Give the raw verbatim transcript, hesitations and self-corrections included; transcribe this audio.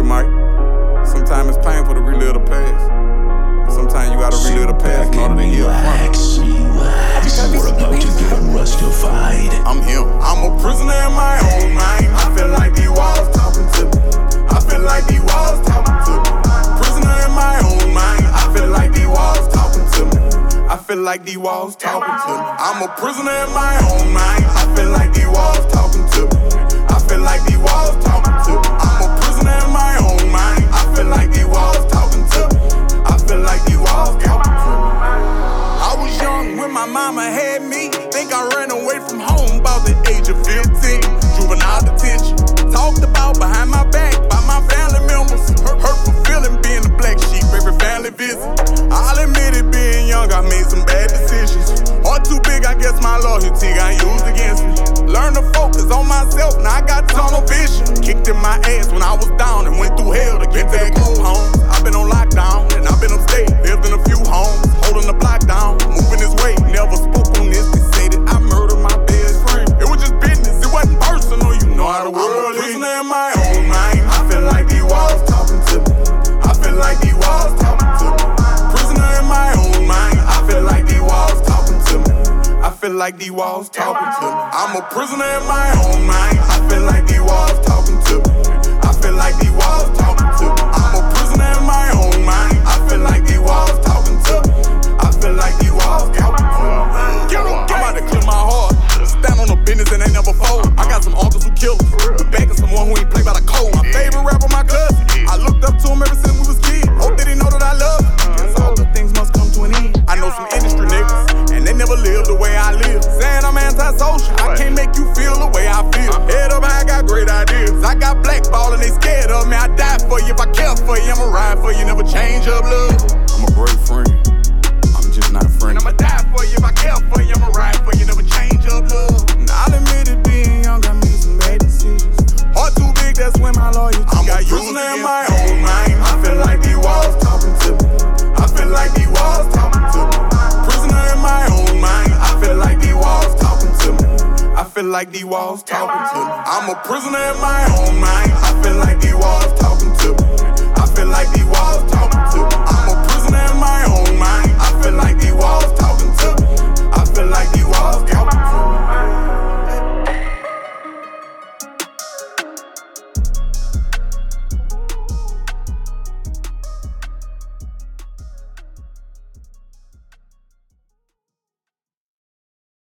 Mike. Sometimes it's painful to relive the past. Sometimes you gotta relive the past in order to heal from it. Relax, you're about to get rustified. I'm him. I'm a prisoner in my own mind. I feel like these walls talking to me. I feel like these walls talking to me. Prisoner in my own mind. I feel like these walls talking to me. I feel like these walls talking to me. I'm a prisoner in my own mind. I feel like these walls talking to me. I feel like these walls talking to me. I'm a prisoner in my own mind. I feel like these walls talking to me. I feel like these walls talking to me. I was young when my mama had me. Think I ran away from home about the age of fifteen. Juvenile detention. Talked about behind my back by my family members. Hurt, hurtful feeling being the black sheep every family visit. I'll admit it, being young, I made some bad decisions. Heart too big, I guess my loyalty got used against me. Learn to focus on myself, now I got tunnel vision. Kicked in my ass when I was down and went through hell to get back home. I've been on lockdown and I've been upstate. Lived in a few homes, holding the block down, moving this way. Never spoke on this, they say that I murdered my best friend. It was just business, it wasn't personal, you know how the world is. I'm a prisoner in my own mind. I feel like these walls talking to me. I feel like these walls talking to me. Prisoner in my own mind. I feel like these walls talking to me. I feel like these walls talking to me. I'm a prisoner in my own mind. I feel like these walls talking to me. I feel like these walls talking to me. I'm a prisoner in my own mind. I feel like these walls talking to me. I feel like these walls talking to me. I'm about to clear my heart. Stand on the business and ain't never fold. I got some uncles who kill us. The back of someone who ain't play by the code. My favorite rapper, my cousin. I looked up to him ever since we was kids. Hope that he know that I love him. Guess all good things must come to an end. I know some industry niggas, and they never live the way I live. Saying I'm antisocial, I can't make you feel the way I feel. Head up high, I got great ideas. I got blackball and they scared of me. I die for you if I care for you. I'ma ride for you, never change up love. I'm a great friend. I'm just not a friend. I'ma die for you if I care for you. I'ma ride for you, never change up love. And I'll admit it, being young, I made some bad decisions. Heart too big, that's when my loyalty got used in my own mind. I feel like these walls talking to me. I feel like these walls talking to me. Prisoner in my own mind. I feel like these walls talking to me. I feel like these walls talking to me. I'm a prisoner in my own mind. I feel like these walls talking to me. I feel like these walls talking to me. I'm a prisoner in my own mind. I feel like these walls talking to me. I feel like these walls talking to me.